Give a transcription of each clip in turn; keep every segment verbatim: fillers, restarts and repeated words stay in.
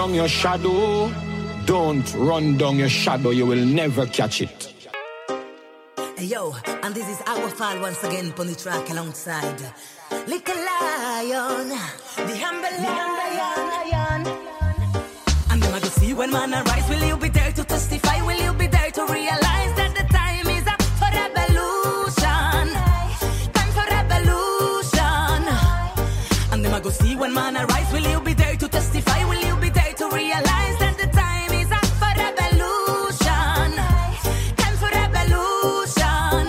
down your shadow. Don't run down your shadow, you will never catch it. Hey yo, and this is our fall once again on the track alongside Little Lion, the humble lion. And then I go see when man arise, will you be there to testify? Will you be there to realize that the time is up for revolution? Time for revolution. And then I go see when man arise, will you be there to testify? Will you be there to realize that the time is up for revolution? Time for revolution.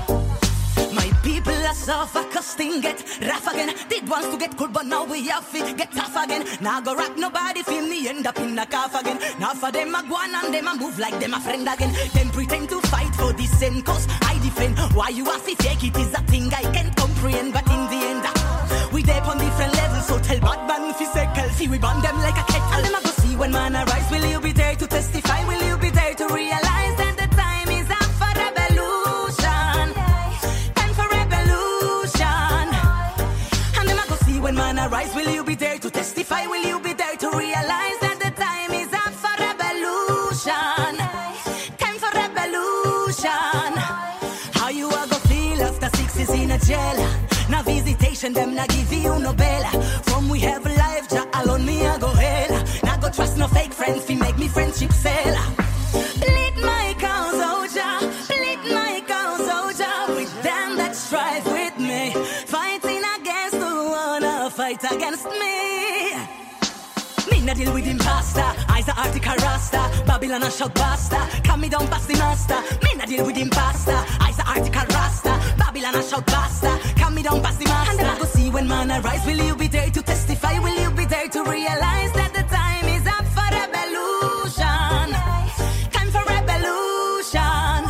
My people are suffer, costing get rough again. Did once to get cool, but now we have to get tough again. Now go rock nobody, feel me end up in the calf again. Now for them a go on and them a move like them a friend again. Them pretend to fight for the same cause I defend. Why you have to fake it is a thing I can't comprehend. But in the end, uh, we there on different levels. So tell bad man if you say healthy, we burn them like a kettle. Them a go see when man arise. Will you be there to testify? Will you be there to realize that the time is up for revolution? Time for revolution. And them a go see when man arise. Will you be there to testify? Will you be there to realize that the time is up for revolution? Time for revolution. How you a go feel after six is in a jail? Now visitation them na give you no bail. From we have life, ja alone me a go hell. Now go trust no fake friends, fi make me friendship sell. Bleed my cause, oh ja, bleed my cause, oh ja. With them that strive with me, fighting against the one who fight against me. Me na deal with imposter, eyes are Arctica Rasta. Babylon a shock basta, come me down past the master. Me na deal with imposter, eyes are Arctica Rasta. Babylon a shock basta, come me down past the master. And then I go see when man arise. Will you be there to testify? Will you be there to realize that the time is up for revolution? Time for revolution.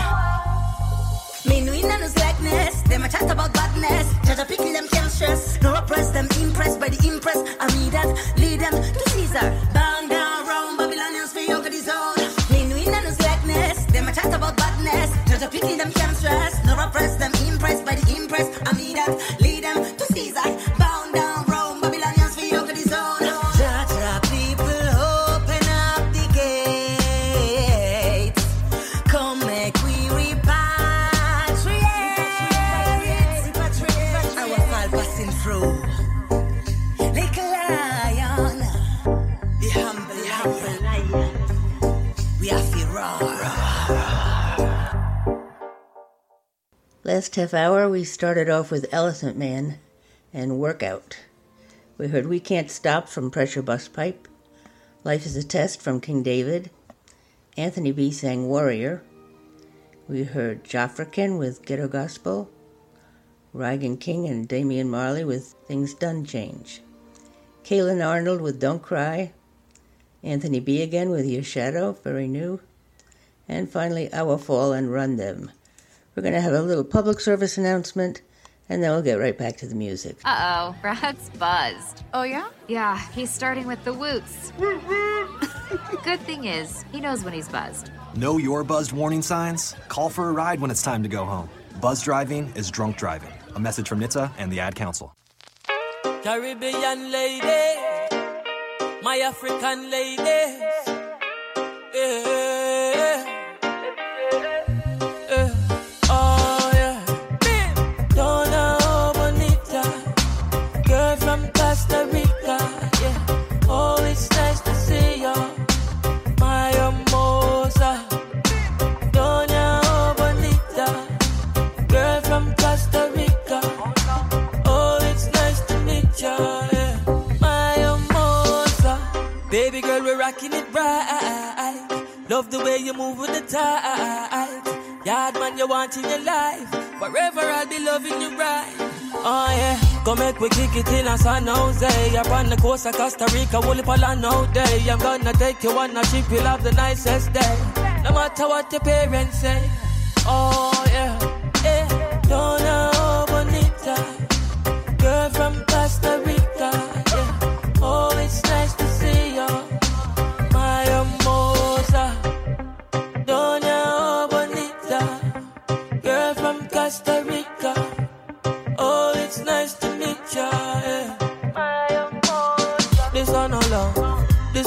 Me no in no slackness, them a chat about badness. Judge a picky them can't stress. No oppress them, impressed by the impress. I mean that, lead them to Caesar. Bound down, round Babylonians for yoga the zone. Me no in no slackness, them a chat about badness. Judge a picky them can't stress. No oppress them, impressed by the impress. I mean that, lead them to Caesar. Bound down, round Babylonians for yoga the zone. Judge a people, open up the gates. Come make we repatriate. Repatriate. Our fall passing through. Little lion, the humble, the humble lion. We have to roar. Last half hour, we started off with Elephant Man and Workout. We heard We Can't Stop from Pressure Bus Pipe, Life is a Test from King David, Anthony B. sang Warrior. We heard Jafrakin with Ghetto Gospel, Reagan King and Damian Marley with Things Done Change, Kaylin Arnold with Don't Cry, Anthony B. again with Your Shadow, very new, and finally Our Fall and Run Them. We're going to have a little public service announcement, and then we'll get right back to the music. Uh-oh, Brad's buzzed. Oh, yeah? Yeah, he's starting with the woots. Good thing is, he knows when he's buzzed. Know your buzzed warning signs? Call for a ride when it's time to go home. Buzz driving is drunk driving. A message from N H T S A and the Ad Council. Caribbean lady, my African ladies. Yeah. Costa Rica, yeah. Oh, it's nice to see you, my hermosa, Doña Bonita, girl from Costa Rica. Oh, it's nice to meet you, yeah. My hermosa, baby girl, we're rocking it right. Love the way you move with the tide. Yard man, you want in your life. Forever I'll be loving you right. Oh yeah, go make we kick it in a San Jose. Up on the coast of Costa Rica, Woolly Polano Day. I'm gonna take you on a trip, you'll have the nicest day. No matter what your parents say. Oh yeah, yeah. Dona Bonita, girl from Costa Rica, yeah. Oh, it's nice to see you, my hermosa, Dona Bonita, girl from Costa Rica. Oh, it's nice to meet ya, yeah. This one no love, this one no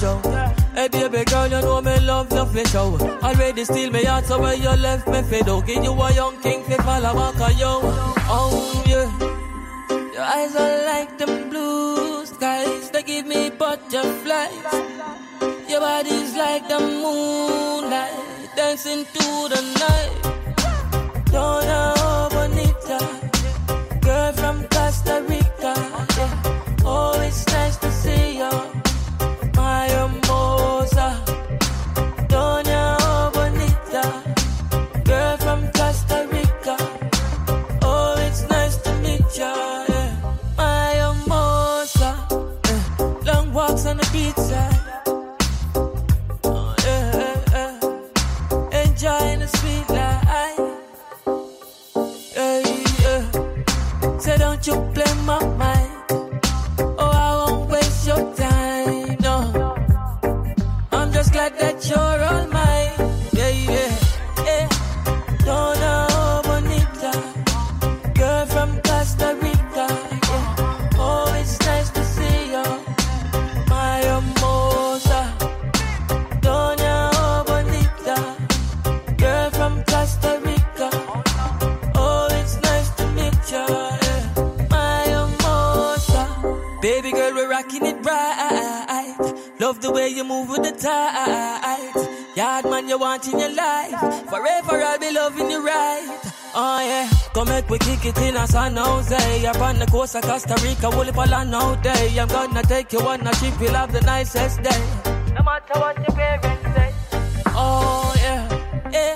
Joe. Hey baby girl, you know me love your fish show. Already steal me heart, so where you left me fiddle. Give you a young king, fit follow back a yo. Oh yeah, your eyes are like them blue skies. They give me butterflies. Your body's like the moonlight, dancing through the night. Dona Bonita, girl from Costa Rica. Yeah. Oh, it's nice to see you, my hermosa. Dona Bonita, girl from Costa Rica. Oh, it's nice to meet you, yeah. My hermosa. Yeah. Long walks on the beach side. Oh, yeah, yeah, yeah. Enjoying the sweet life. Yeah, yeah. So don't you play my mind. Oh, I won't waste your time, no. I'm just glad that you're all mine. Yeah, yeah, yeah. Dona Bonita, girl from Costa Rica. Yeah. Oh, it's nice to see you, my hermosa. Dona Bonita, girl from Costa Rica. Oh, it's nice to meet you, yeah. My hermosa. Baby girl, we're rocking it right. Love the way you move with the tight. Yard man, you want in your life. Forever I'll be loving you right. Oh yeah, come make we kick it in a San Jose. Up on the coast of Costa Rica, we'll live all all day. I'm gonna take you on a trip, we'll have the nicest day. No matter what your parents say. Oh yeah, yeah.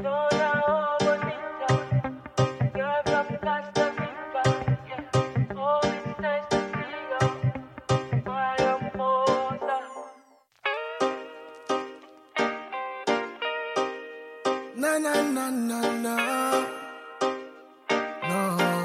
Girl from Costa Rica, yeah. Oh, it's nice to see you, my hermosa. Na na na na na. No.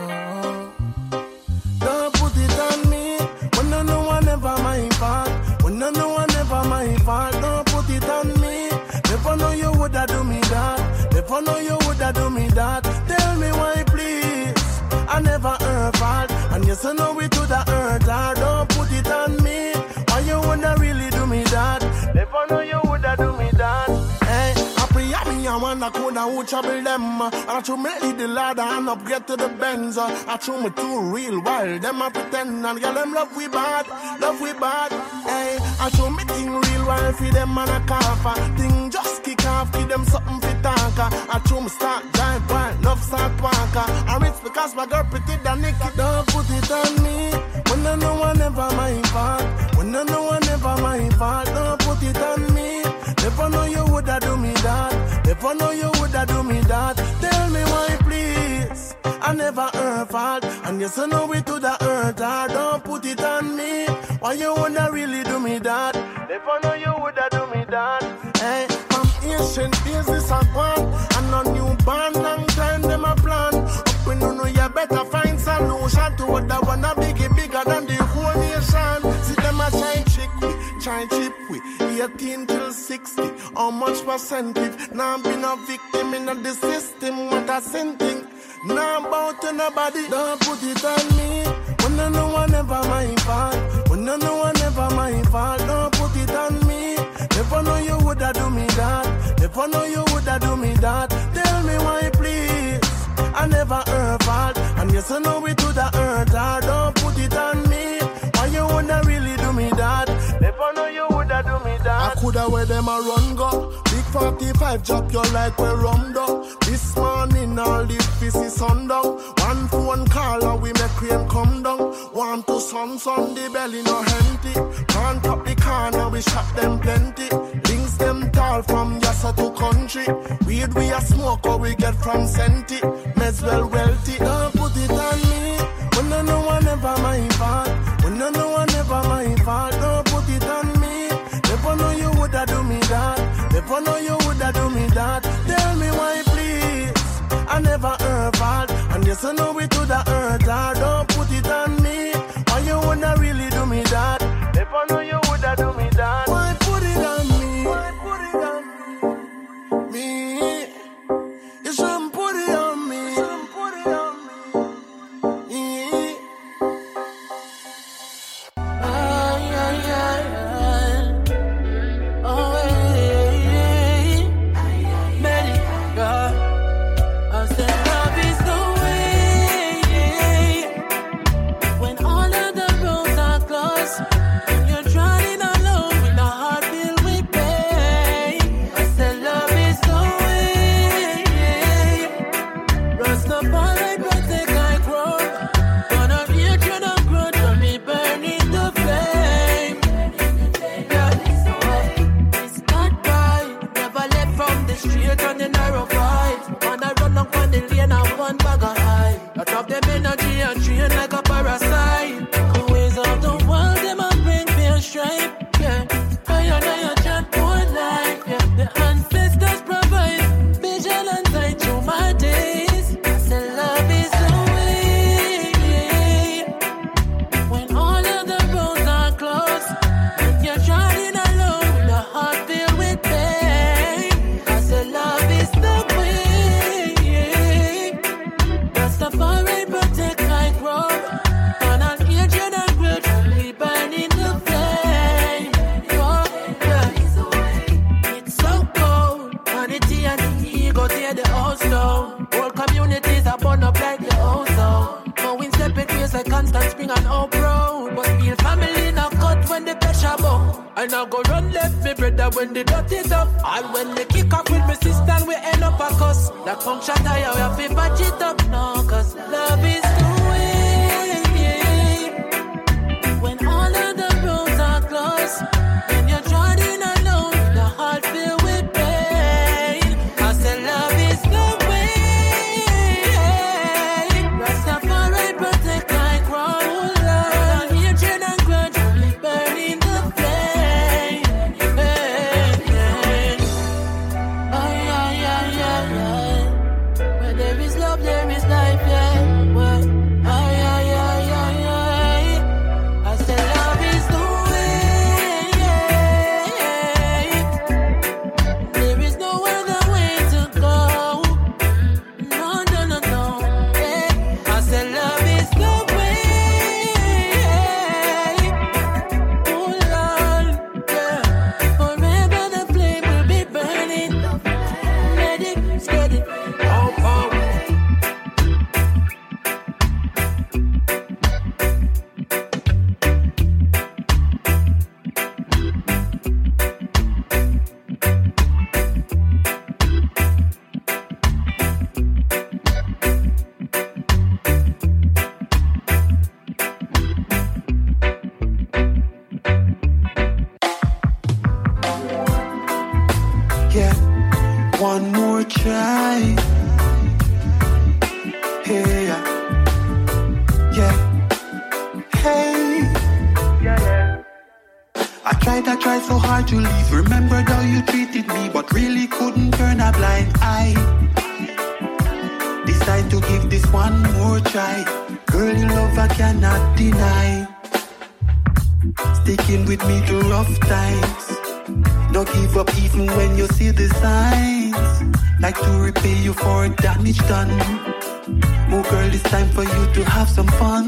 Don't put it on me. When I know I never my fault. When I know I never my fault. Don't put it on me. Never know you woulda do me that. Never know you woulda do me that. Tell me why, please. I never earn fault. And yes, I know it to the earth. Don't put it on me. Why you woulda really do me that? Never know you woulda do me that. Hey, I pray I me a one that coulda who trouble them. I true me lead the ladder and upgrade to the Benz. I true me too real wild. Them a pretend and girl them love we bad, love we bad. Hey, I true me thing real wild for them and a cough. Thing just kick off, give them something for talk. I true me start drive wild, love start walk. I rich because my girl pretty than Nicky. Don't put it on me. When I know I never my fault. When I know I never my fault. Don't put it on me. Never know you woulda do me that. Never know you woulda do me that. Tell me why, please. I never earn fault. And yes, I know it to the earth. I don't put it on me. Why you woulda really do me that? Never know you woulda do me that. Hey, I'm ancient days this a gone. And a new band, long time them a plan. Up when you know you better find solution to what that one a biggie bigger than the whole nation. See them a try trick we, try chip we. eighteen till sixty, how much percentage? Now I'm been a victim in the system. What a sin thing. Now I'm about to nobody. Don't put it on me. When I know I never my fault. When I know I never my fault. Don't put it on me. Never know you woulda do me that. Never know you woulda do me that. Tell me why, please. I never earn fault. And yes, I know it to the earth. I don't put it on me. Why you woulda really do me that? Never know you woulda do me that. I coulda where them a run go. Big forty-five drop you like we rum down. This morning all the fishy sundown. One phone call and we make cream come down. One to sun sun the belly no empty. Can't up the corner we shot them plenty. Links them tall from Yassa to country. Weed we a smoke or we get from Senti. Mez well wealthy. Don't put it on me. When I know I never my fault. When I know I never my fault. Don't put it on me. Never know you woulda do me that. Never know you woulda do me that. Tell me why, please. I never earn fault. And yes, I know it to the earth. I don't put it on me. Why you woulda really do me that? Never know you woulda do me that. Why put it on me? Why put it on me? Me. You shouldn't put it on me. You shouldn't put it on me. Me. Ay, ay, ay, ay. go run left, me brother, when they dot it up. All when they kick up with me sister, we end up a cuss. That function tire, we have to patch it up now, cause love is the way, yeah. When all of the roads are closed, when you're trotting alone, the heart filled with pain. I said love is the way, yeah. Rastafari protect like crown. Love, hatred and grudge only burning the flame. Hey, hey. Ay, ay, ay, ay, ay. Where there is love, there is life, yeah. Well, ay, ay, ay, ay, ay. I said love is the way, yeah. There is no other way to go. No, no, no, no, yeah. I said love is the way, yeah. Oh, Lord, yeah. Forever the flame will be burning. Let it, spread it. Oh, oh. Yeah, one more try. Hey, yeah, yeah. Hey, I tried, I tried so hard to leave. Remembered how you treated me, but really couldn't turn a blind eye. Decide to give this one more try. Girl, your love I cannot deny. Sticking with me through rough times. Don't give up even when you see the signs. Like to repay you for damage done. Oh girl, it's time for you to have some fun.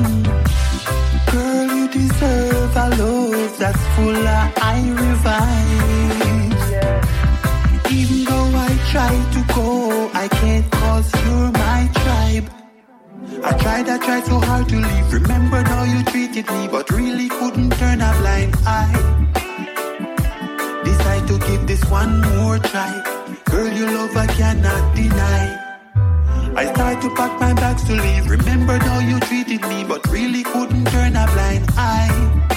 Girl, you deserve a love that's full of iron vibes. Even though I try to go, I can't cause you're my tribe. I tried, I tried so hard to leave. Remembered how you treated me, but really couldn't turn a blind eye. Decide to give this one more try. Girl, your love I cannot deny. I start to pack my bags to leave. Remembered how you treated me, but really couldn't turn a blind eye.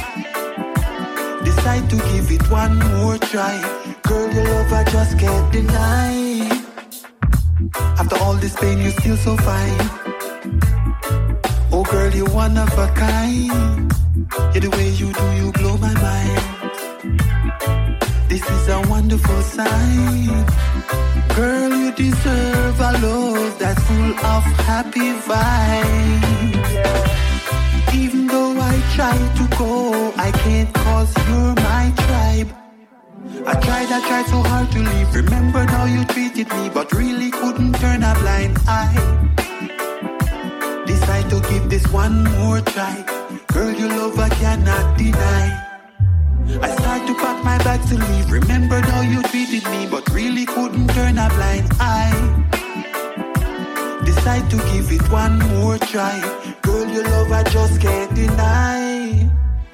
Decide to give it one more try. Girl, your love I just can't deny. After all this pain, you still so fine. Oh girl, you're one of a kind. Yeah, the way you do, you blow my mind. This is a wonderful sign. Girl, you deserve a love that's full of happy vibes. Even though I try to go, I can't cause you're my tribe. I tried, I tried so hard to leave. Remembered how you treated me, but really couldn't turn a blind eye. Decide to give this one more try. Girl, your love I cannot deny. I start to pack my bags to leave. Remembered how you treated me, but really couldn't turn a blind eye. Decide to give it one more try. Girl, your love I just can't deny.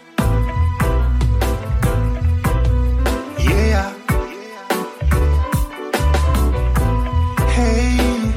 Yeah. Hey.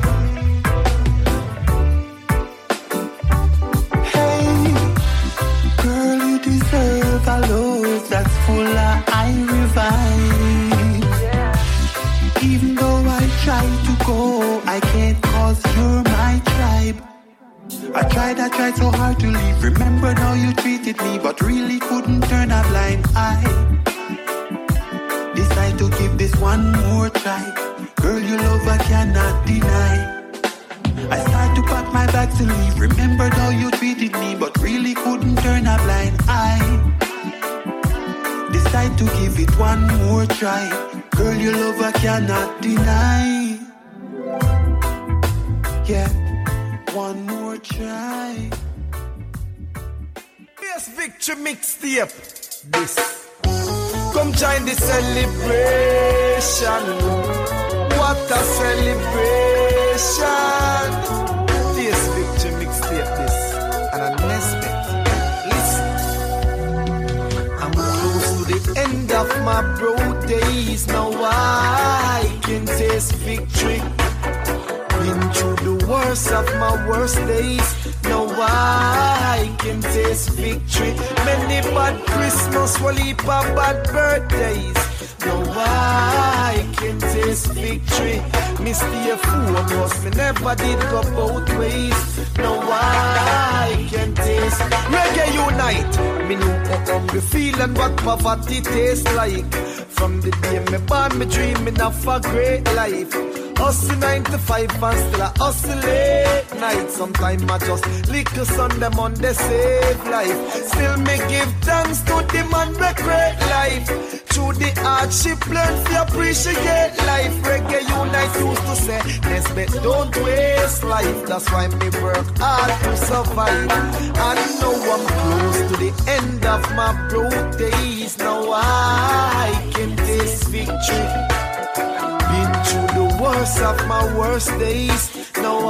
Hey. Girl, you deserve a love that's full of iron vibes. Even though I try to go, I can't cause you're my tribe. I tried, I tried so hard to leave. Remembered how you treated me, but really couldn't turn a blind eye. Decide to give this one more try. Girl, your love I cannot deny. I start to pack my bags to leave. Remembered how you treated me, but really couldn't turn a blind eye. Decide to give it one more try. Girl, your love I cannot deny. Yeah, one more try. Yes, Victory Mixtape. This. Come join the celebration. What a celebration. Yes, Victory Mixtape. This. And a next bit. Listen. I'm close to the end of my broke days, now I can taste victory. Been through the worst of my worst days, now I can taste victory. Many bad Christmas, well, heap of bad birthdays, now I can taste victory. Me stay focused, me never did go both ways, now I can taste. Reggae unite, me know how hungry feel and what poverty tastes like. From the day me born, me dreaming of a great life. Hustle nine to five and still a hustle late night. Sometimes I just lick the sun them on the save life. Still me give thanks to the man we great life. Through the hardship learn to appreciate life. Reggae unite used to say, Nesbet don't waste life. That's why me work hard to survive. And now I'm close to the end of my broke days. Now I can taste victory. Been through the worst of my worst days, now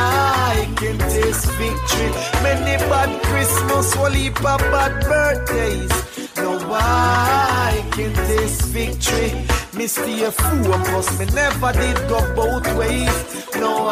I can taste victory. Many bad Christmas, well, heap of bad birthdays, now I can taste victory. Me stay a fool, cause me never did go both ways, now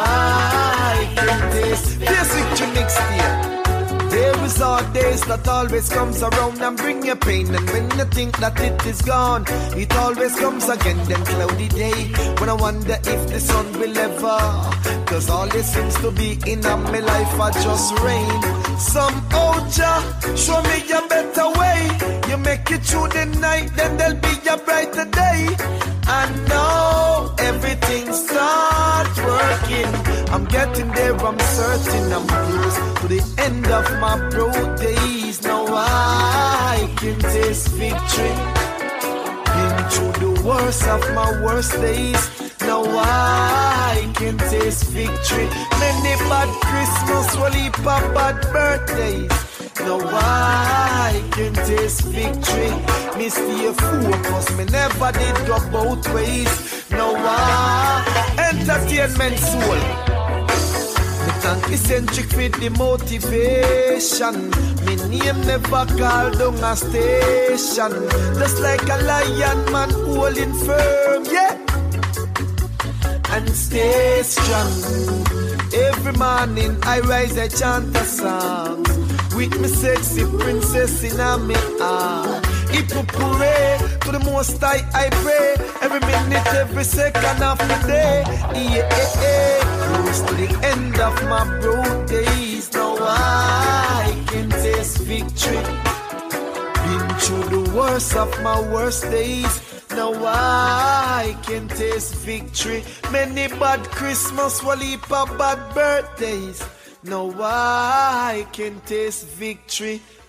I can taste this victory next year. There is hard days that always comes around and bring you pain. And when you think that it is gone, it always comes again. Then cloudy day, when I wonder if the sun will ever. Cause all it seems to be in my life are just rain. Somehow, Jah, show me a better way. You make it through the night, then there'll be a brighter day. And now everything starts working. I'm getting there, I'm certain. I'm close to the end of my broke days. Now I can taste victory. Been through the worst of my worst days. Now I can taste victory. Many bad Christmas, well, heap of bad birthdays. Now I can taste victory. Me stay focused, me never did go both ways. Now I entertainment soul. Me thank eccentric for the motivation. Me name never called down a station. Just like a lion man holding firm, yeah, and stay strong. Every morning I rise, I chant a song with me sexy princess in a me heart. If you pray to the Most High, I pray every minute, every second of the day. Yeah, yeah, yeah. Close to the end of my broke days. Now I can taste victory. Been through the worst of my worst days. Now I can taste victory. Many bad Christmas, well, heap of bad birthdays. Now I can taste victory.